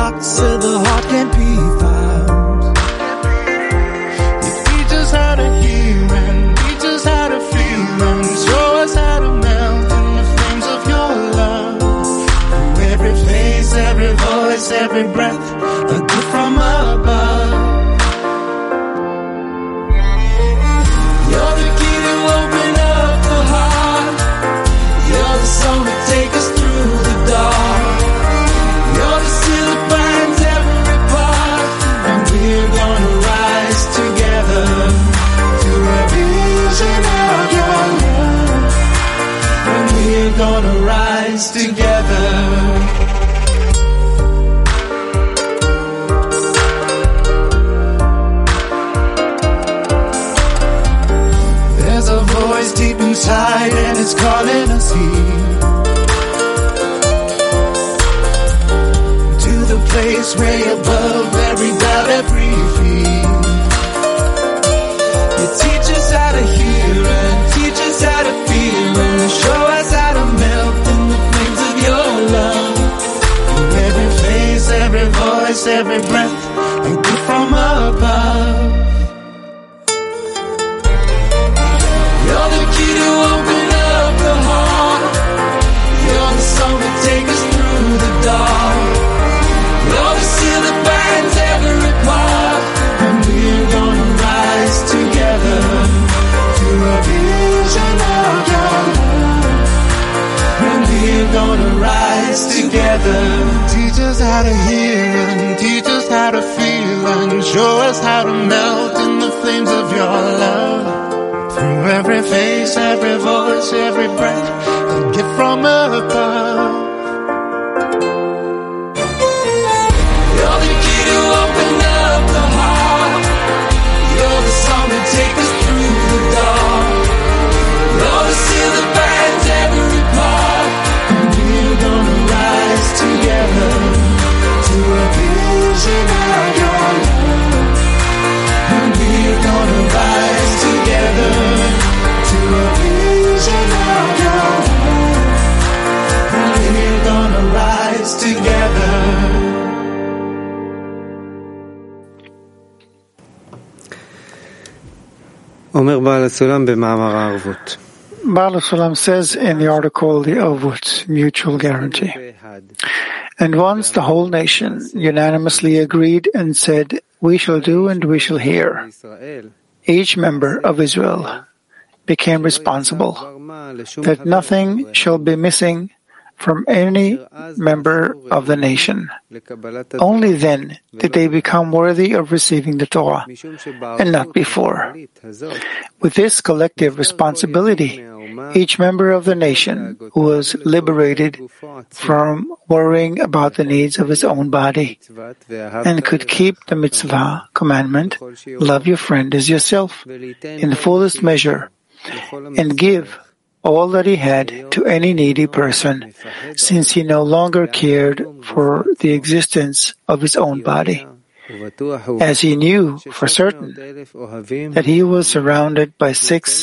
heart so the heart can be found. You teach us how to hear and teach us how to feel and show us how to melt in the flames of your love. Through every face, every voice, every breath, a gift from above. You're the key to open up the heart. You're the song to take us through the dark. You're the seal that binds every part, and we're gonna rise together to a vision of your love. And we're gonna rise together. Deep inside and it's calling us here to the place way above every doubt, every fear. You teach us how to hear and teach us how to feel and show us how to melt in the flames of your love. Through every face, every voice, every breath, a gift from above. You're the key to open up the heart. You're the song that take us through the dark. You're the seal that binds every part, and we're gonna rise together to a vision of your love. And we're gonna rise together. Teach us how to hear and teach us how to feel and show us how to melt in the flames of your love. Through every face, every voice, every breath, a gift from above. You're the key to open up the heart. You're the song that take us through the dark. You're the seal that binds every part, and we're gonna rise together to a vision of your love. And we're gonna rise together to a vision of your love. And we're gonna rise together. אומר בעל הסולם במאמר הערבות. Baal HaSulam says in the article, The Ovut, Mutual Guarantee. And once the whole nation unanimously agreed and said, we shall do and we shall hear, each member of Israel became responsible that nothing shall be missing from any member of the nation. Only then did they become worthy of receiving the Torah, and not before. With this collective responsibility, each member of the nation was liberated from worrying about the needs of his own body and could keep the mitzvah commandment, love your friend as yourself, in the fullest measure, and give all that he had to any needy person, since he no longer cared for the existence of his own body, as he knew for certain that he was surrounded by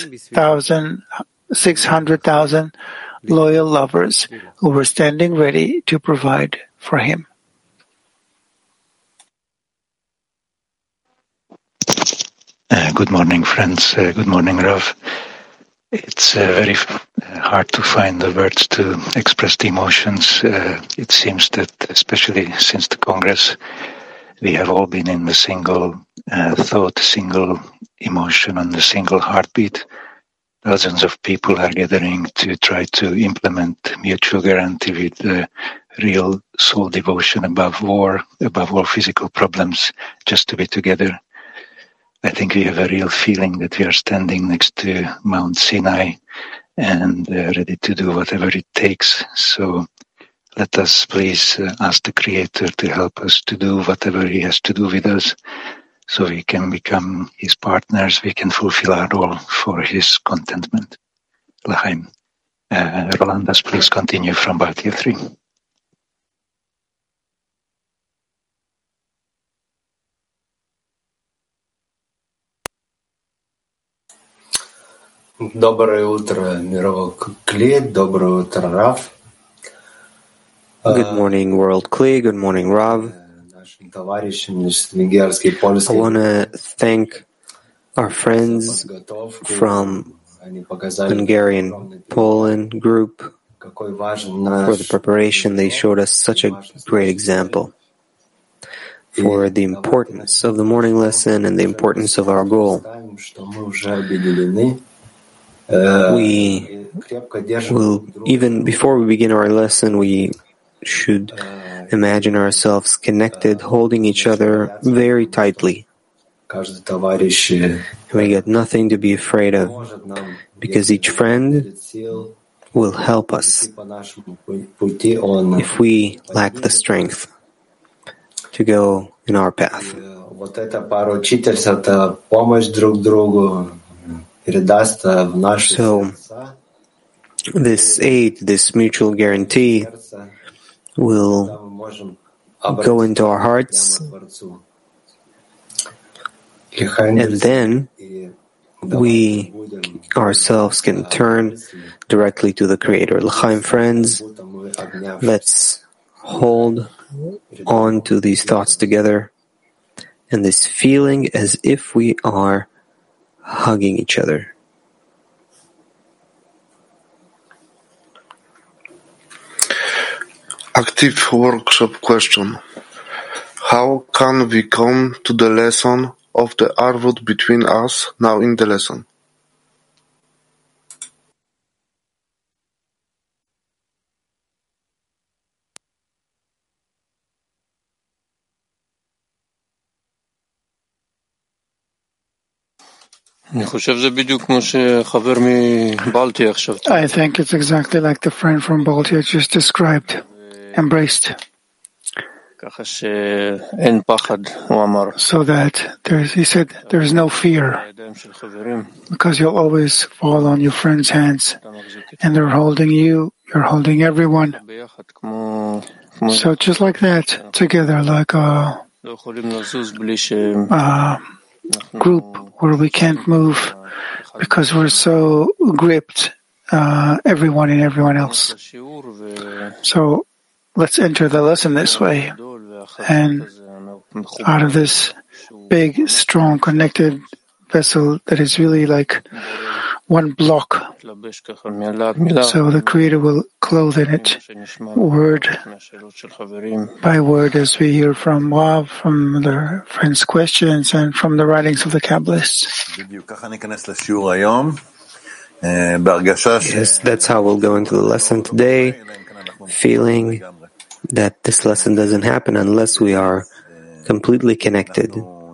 600,000 loyal lovers who were standing ready to provide for him. Good morning, friends. Good morning, Rav. It's very hard to find the words to express the emotions. It seems that, especially since the Congress, we have all been in the single thought, single emotion, and the single heartbeat. Dozens of people are gathering to try to implement mutual guarantee with real soul devotion above war, above all physical problems, just to be together. I think we have a real feeling that we are standing next to Mount Sinai and ready to do whatever it takes. So let us please ask the Creator to help us to do whatever He has to do with us, so we can become His partners, we can fulfill our role for His contentment. L'chaim. Rolandas, please continue from Baltia 3. Доброе утро, мировой Кли. Доброе утро, Рав. Good morning, World Kli. Good morning, Rav. I want to thank our friends from Hungarian Poland group for the preparation. They showed us such a great example for the importance of the morning lesson and the importance of our goal. We will, even before we begin our lesson, we should imagine ourselves connected, holding each other very tightly. We got nothing to be afraid of, because each friend will help us if we lack the strength to go in our path. So, this aid, this mutual guarantee, will go into our hearts, and then we ourselves can turn directly to the Creator. L'chaim, friends, let's hold on to these thoughts together and this feeling as if we are hugging each other. Active workshop question. How can we come to the lesson of the arvut between us now in the lesson? I think it's exactly like the friend from Baltia just described, embraced. So that he said there's no fear, because you'll always fall on your friend's hands, and they're holding you, you're holding everyone. So just like that, together, like a group where we can't move because we're so gripped, everyone and everyone else. So let's enter the lesson this way, and out of this big, strong, connected vessel that is really like one block. So the Creator will clothe in it, word by word, as we hear from Wav, from the friends' questions, and from the writings of the Kabbalists. Yes, that's how we'll go into the lesson today, feeling that this lesson doesn't happen unless we are completely connected.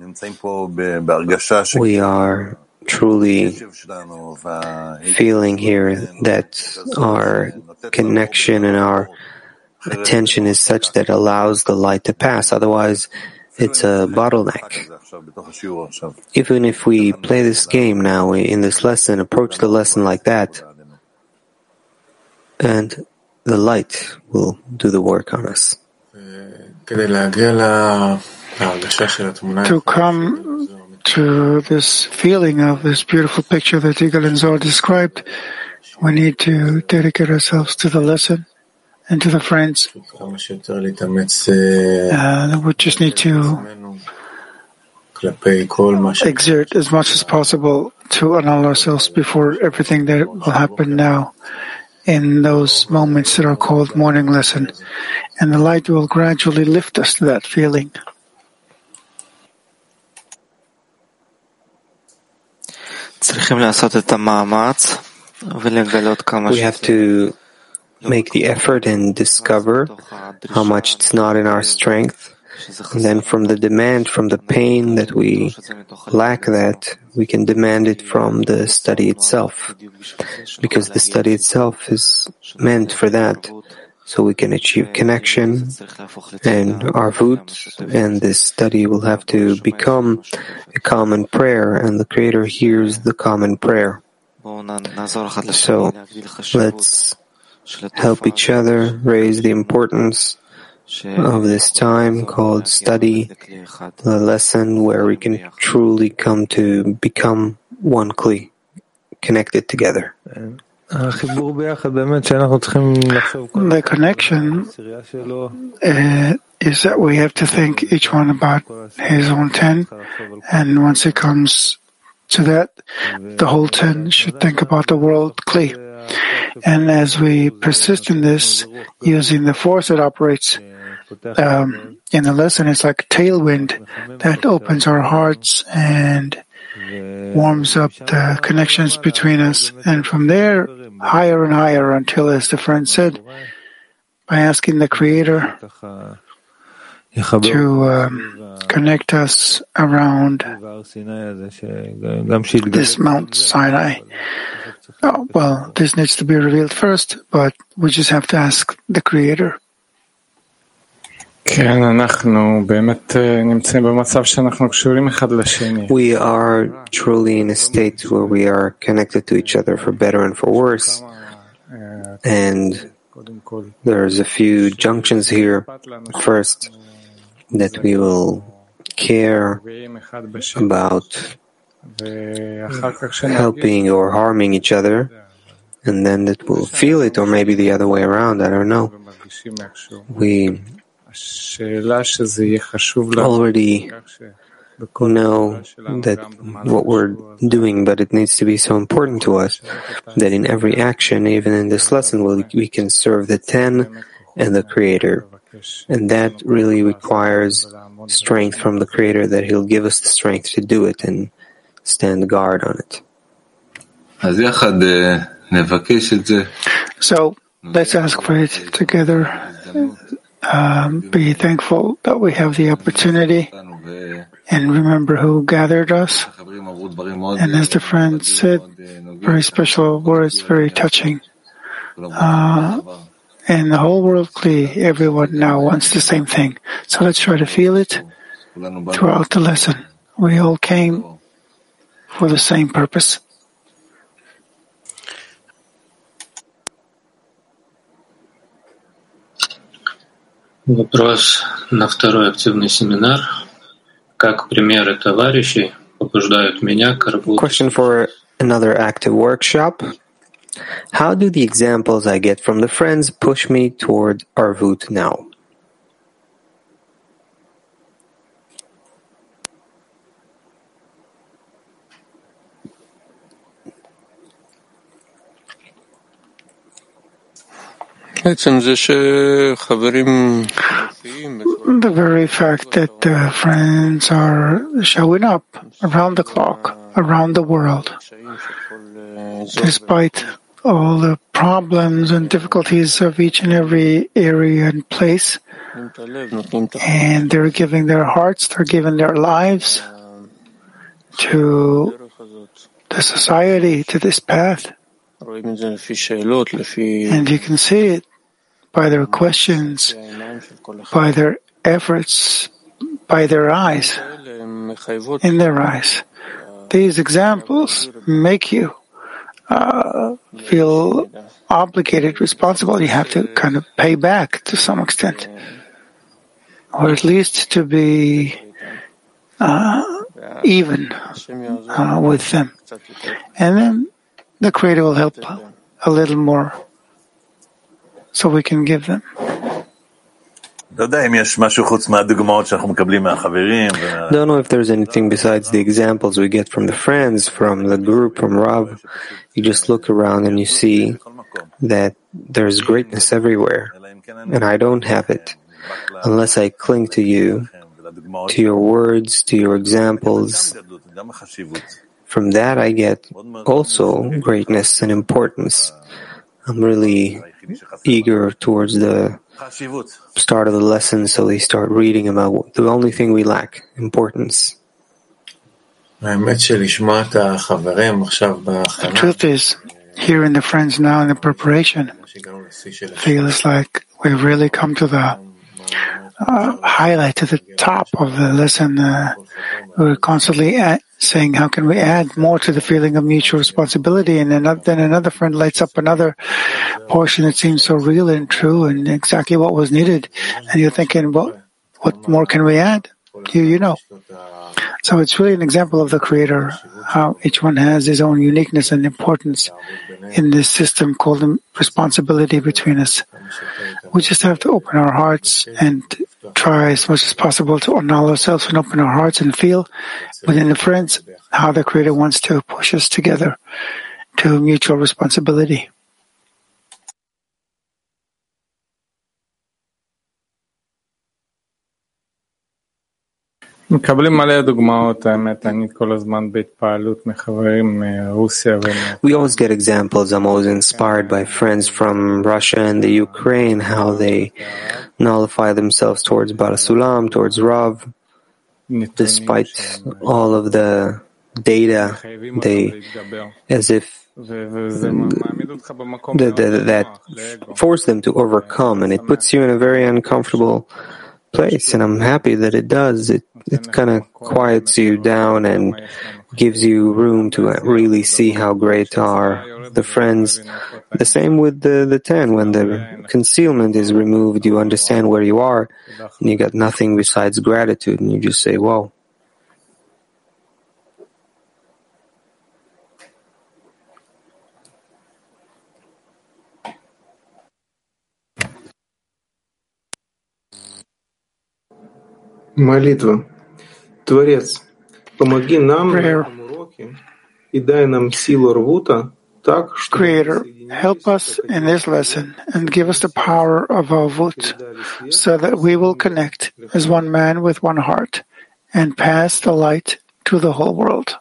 We are truly feeling here that our connection and our attention is such that allows the light to pass. Otherwise, it's a bottleneck. Even if we play this game now in this lesson, approach the lesson like that, and the light will do the work on us. To come to this feeling of this beautiful picture that Yigal and Zohar described, we need to dedicate ourselves to the lesson and to the friends. We just need to exert as much as possible to annul ourselves before everything that will happen now in those moments that are called morning lesson. And the light will gradually lift us to that feeling. We have to make the effort and discover how much it's not in our strength. And then from the demand, from the pain that we lack that, we can demand it from the study itself. Because the study itself is meant for that. So we can achieve connection and arvut, and this study will have to become a common prayer, and the Creator hears the common prayer. So let's help each other raise the importance of this time called study, the lesson where we can truly come to become one kli, connected together. The connection is that we have to think each one about his own 10, and once it comes to that, the whole 10 should think about the world Kli. And as we persist in this, using the force that operates in the lesson, it's like a tailwind that opens our hearts and warms up the connections between us. And from there, higher and higher until, as the friend said, by asking the Creator to connect us around this Mount Sinai. Oh, well, this needs to be revealed first, but we just have to ask the Creator. We are truly in a state where we are connected to each other for better and for worse. And there's a few junctions here. First, that we will care about helping or harming each other, and then that we'll feel it, or maybe the other way around, I don't know. We already know that what we're doing, but it needs to be so important to us that in every action, even in this lesson, we can serve the 10 and the Creator. And that really requires strength from the Creator, that He'll give us the strength to do it and stand guard on it. So let's ask for it together. Be thankful that we have the opportunity and remember who gathered us. And as the friend said, very special words, very touching. And the whole world Kli, everyone now wants the same thing. So let's try to feel it throughout the lesson. We all came for the same purpose. Вопрос на второй активный семинар. Как примеры товарищей побуждают меня к работе? Question for another active workshop. How do the examples I get from the friends push me toward Arvut now? The very fact that the friends are showing up around the clock, around the world, despite all the problems and difficulties of each and every area and place, and they're giving their hearts, they're giving their lives to the society, to this path. And you can see it by their questions, by their efforts, by their eyes, in their eyes. These examples make you feel obligated, responsible. You have to kind of pay back to some extent, or at least to be even with them. And then the Creator will help a little more so we can give them. Don't know if there's anything besides the examples we get from the friends, from the group, from Rav. You just look around and you see that there's greatness everywhere, and I don't have it unless I cling to you, to your words, to your examples. From that I get also greatness and importance. I'm really eager towards the start of the lesson, so they start reading about the only thing we lack, importance. The truth is, hearing the friends now in the preparation feels like we've really come to the highlight, to the top of the lesson. We're constantly saying, how can we add more to the feeling of mutual responsibility? And then another friend lights up another portion that seems so real and true and exactly what was needed. And you're thinking, well, what more can we add? You know. So it's really an example of the Creator, how each one has his own uniqueness and importance in this system called responsibility between us. We just have to open our hearts and try as much as possible to annul ourselves and open our hearts and feel within the friends how the Creator wants to push us together to mutual responsibility. מקבלים מלא דוגמאות, האמת, אני כל הזמן בהתפעלות מחברים מרוסיה We always get examples. I'm always inspired by friends from Russia and the Ukraine, how they nullify themselves towards Barasulam, towards Rav. Despite all of the data, they, as if that force them to overcome, and it puts you in a very uncomfortable place, and I'm happy that it does. It kind of quiets you down and gives you room to really see how great are the friends. The same with the 10. When the concealment is removed, you understand where you are, and you got nothing besides gratitude, and you just say, "Whoa." Молитва. Творец, помоги нам на этом уроке и дай нам силу рвута так, что... Creator, help us in this lesson and give us the power of Avut so that we will connect as one man with one heart and pass the light to the whole world.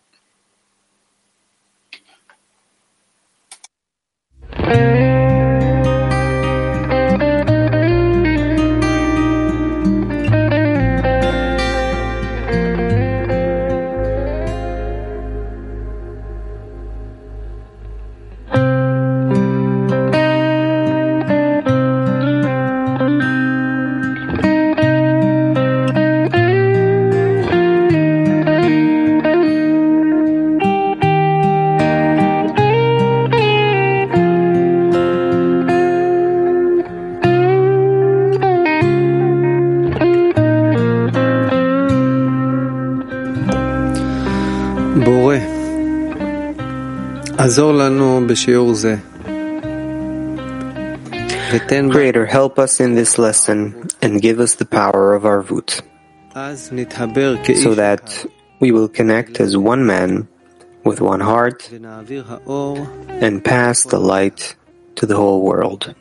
Creator, help us in this lesson and give us the power of Arvut, so that we will connect as one man with one heart and pass the light to the whole world.